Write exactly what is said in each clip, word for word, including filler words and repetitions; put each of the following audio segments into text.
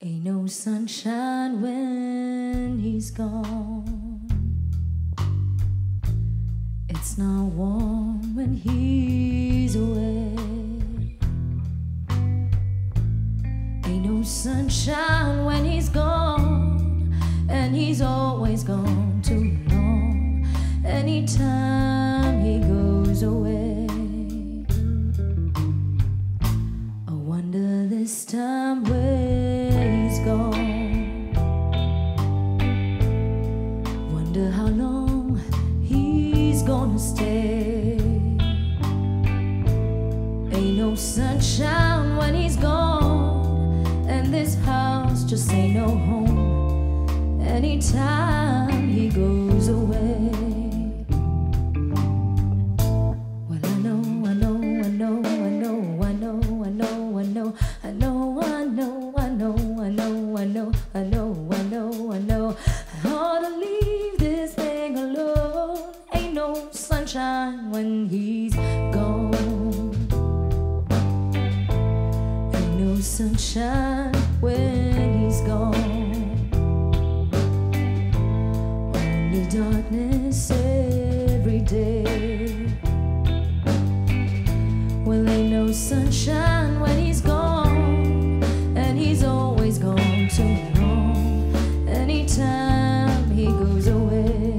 Ain't no sunshine when he's gone. It's not warm when he's away. Ain't no sunshine when he's gone, and he's always gone too long. Anytime he goes away, I wonder this time where he's gone. Wonder how long he's gonna stay. Ain't no sunshine when he's gone, and this house just ain't no home anytime he goes away. Well, I know, I know, I know, I know, I know, I know, I know, I know, I know, I know, I know, I know, I know, I know, I know. I ought to leave this thing alone. Ain't no sunshine when he's gone. Ain't no sunshine when he's gone. Only darkness every day. Well, ain't no sunshine when he's gone, and he's always gone too long. Anytime he goes away.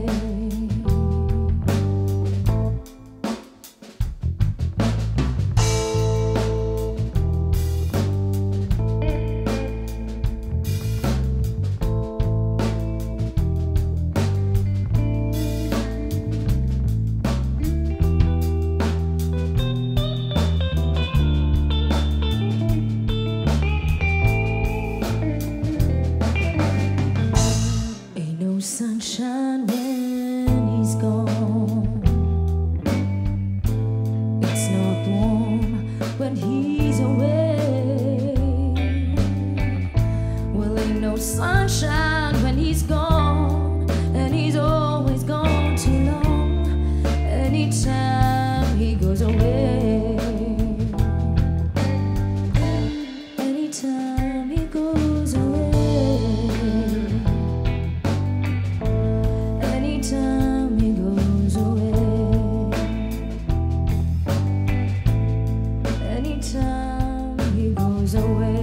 Sunshine when he's gone. It's not warm when he's away. Well, ain't no sunshine when he's gone, and he's always gone too long. Anytime he goes away. Anytime he goes away. Anytime he goes away. Anytime he goes away.